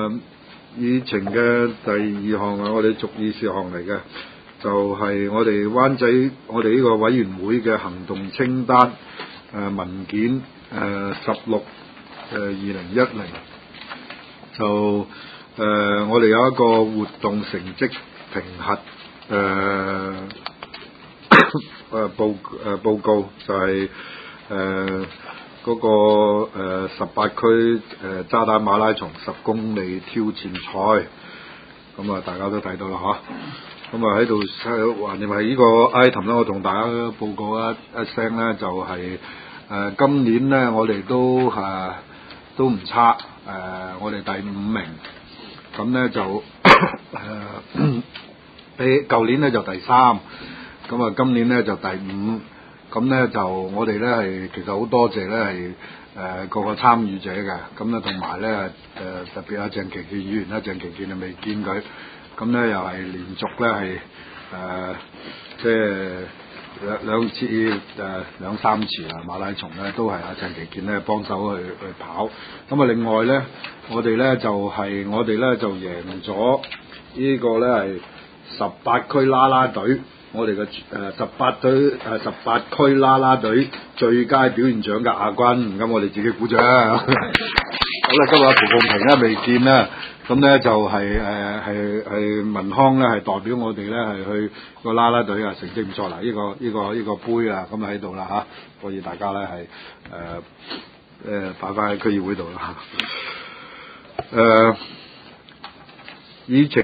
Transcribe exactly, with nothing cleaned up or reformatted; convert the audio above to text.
誒議程嘅第二項係我哋逐議事項嚟嘅，就係、是、我哋灣仔我哋呢個委員會嘅行動清單誒、呃、文件誒十六誒二零一零，就誒、呃、我哋有一個活動成績評核誒。呃誒、呃、報誒、呃、報告就係誒嗰個十八區誒渣打馬拉松十公里挑戰賽，咁啊大家都睇到啦嚇，咁啊喺度橫掂係呢個 item 咧，我同大家報告一一聲咧，就係、是、誒、呃、今年咧我哋都誒、呃、都唔差，誒、呃、我哋第五名，咁咧就誒、呃、比舊年咧就第三。咁啊，今年咧就第五，咁咧就我哋咧係其實好多謝咧係誒各個參與者嘅，咁咧同埋咧誒特別阿鄭琪健議員啦，鄭琪健啊未見佢，咁咧又係連續咧係誒即係兩兩次誒、呃、兩三次啊馬拉松咧都係阿鄭琪健咧幫手去去跑，咁啊另外咧我哋咧就係、是、我哋咧就贏咗呢個咧係十八區啦啦隊。我哋嘅誒十八隊誒十八區啦啦隊最佳表現獎嘅亞軍，咁我哋自己鼓掌。好啦，今日阿蒲鳳平咧未見啦，咁咧就係誒係係文康咧係代表我哋咧係去個啦啦隊啊，成績唔錯啦，呢、這個呢、這個呢、這個杯啊，咁喺度啦嚇，所以大家咧係誒誒擺翻喺區議會度啦嚇。誒、呃、以前。